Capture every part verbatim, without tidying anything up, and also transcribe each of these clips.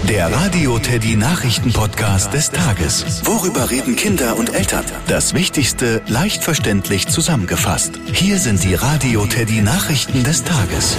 Der Radio Teddy Nachrichten-Podcast des Tages. Worüber reden Kinder und Eltern? Das Wichtigste leicht verständlich zusammengefasst. Hier sind die Radio Teddy Nachrichten des Tages.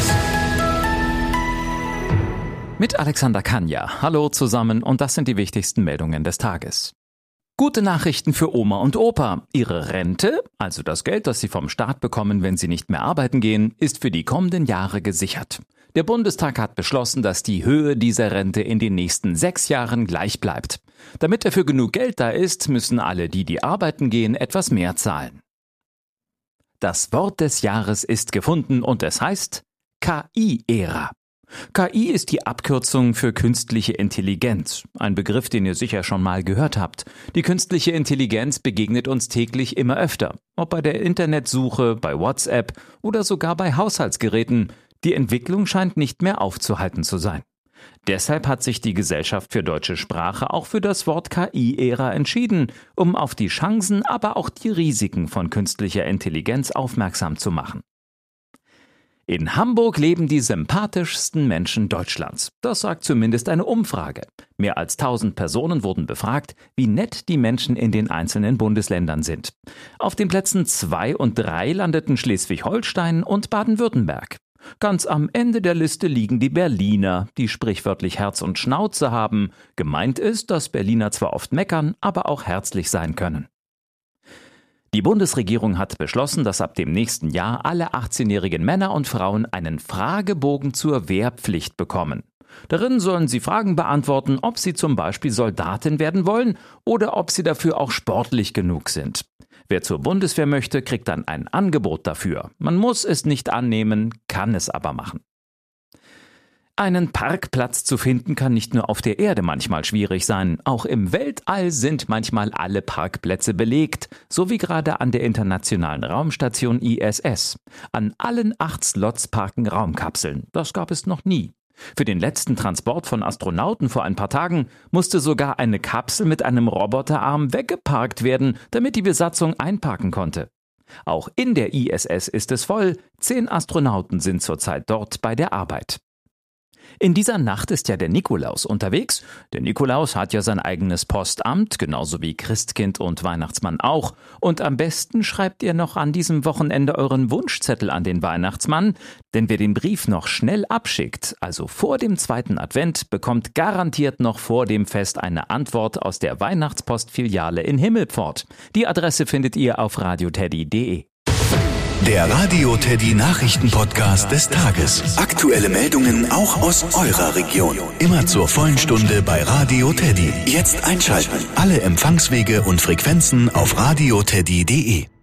Mit Alexander Kanja. Hallo zusammen und das sind die wichtigsten Meldungen des Tages. Gute Nachrichten für Oma und Opa. Ihre Rente, also das Geld, das sie vom Staat bekommen, wenn sie nicht mehr arbeiten gehen, ist für die kommenden Jahre gesichert. Der Bundestag hat beschlossen, dass die Höhe dieser Rente in den nächsten sechs Jahren gleich bleibt. Damit dafür genug Geld da ist, müssen alle, die die arbeiten gehen, etwas mehr zahlen. Das Wort des Jahres ist gefunden und es heißt K I-Ära. K I ist die Abkürzung für künstliche Intelligenz, ein Begriff, den ihr sicher schon mal gehört habt. Die künstliche Intelligenz begegnet uns täglich immer öfter, ob bei der Internetsuche, bei WhatsApp oder sogar bei Haushaltsgeräten. Die Entwicklung scheint nicht mehr aufzuhalten zu sein. Deshalb hat sich die Gesellschaft für deutsche Sprache auch für das Wort K I-Ära entschieden, um auf die Chancen, aber auch die Risiken von künstlicher Intelligenz aufmerksam zu machen. In Hamburg leben die sympathischsten Menschen Deutschlands. Das sagt zumindest eine Umfrage. Mehr als tausend Personen wurden befragt, wie nett die Menschen in den einzelnen Bundesländern sind. Auf den Plätzen zwei und drei landeten Schleswig-Holstein und Baden-Württemberg. Ganz am Ende der Liste liegen die Berliner, die sprichwörtlich Herz und Schnauze haben. Gemeint ist, dass Berliner zwar oft meckern, aber auch herzlich sein können. Die Bundesregierung hat beschlossen, dass ab dem nächsten Jahr alle achtzehnjährigen Männer und Frauen einen Fragebogen zur Wehrpflicht bekommen. Darin sollen sie Fragen beantworten, ob sie zum Beispiel Soldatin werden wollen oder ob sie dafür auch sportlich genug sind. Wer zur Bundeswehr möchte, kriegt dann ein Angebot dafür. Man muss es nicht annehmen, kann es aber machen. Einen Parkplatz zu finden kann nicht nur auf der Erde manchmal schwierig sein. Auch im Weltall sind manchmal alle Parkplätze belegt, so wie gerade an der internationalen Raumstation I S S. An allen acht Slots parken Raumkapseln. Das gab es noch nie. Für den letzten Transport von Astronauten vor ein paar Tagen musste sogar eine Kapsel mit einem Roboterarm weggeparkt werden, damit die Besatzung einparken konnte. Auch in der I S S ist es voll. Zehn Astronauten sind zurzeit dort bei der Arbeit. In dieser Nacht ist ja der Nikolaus unterwegs. Der Nikolaus hat ja sein eigenes Postamt, genauso wie Christkind und Weihnachtsmann auch. Und am besten schreibt ihr noch an diesem Wochenende euren Wunschzettel an den Weihnachtsmann. Denn wer den Brief noch schnell abschickt, also vor dem zweiten Advent, bekommt garantiert noch vor dem Fest eine Antwort aus der Weihnachtspostfiliale in Himmelpfort. Die Adresse findet ihr auf radioteddy punkt de. Der Radio Teddy Nachrichten-Podcast des Tages. Aktuelle Meldungen auch aus eurer Region. Immer zur vollen Stunde bei Radio Teddy. Jetzt einschalten. Alle Empfangswege und Frequenzen auf radioteddy punkt de.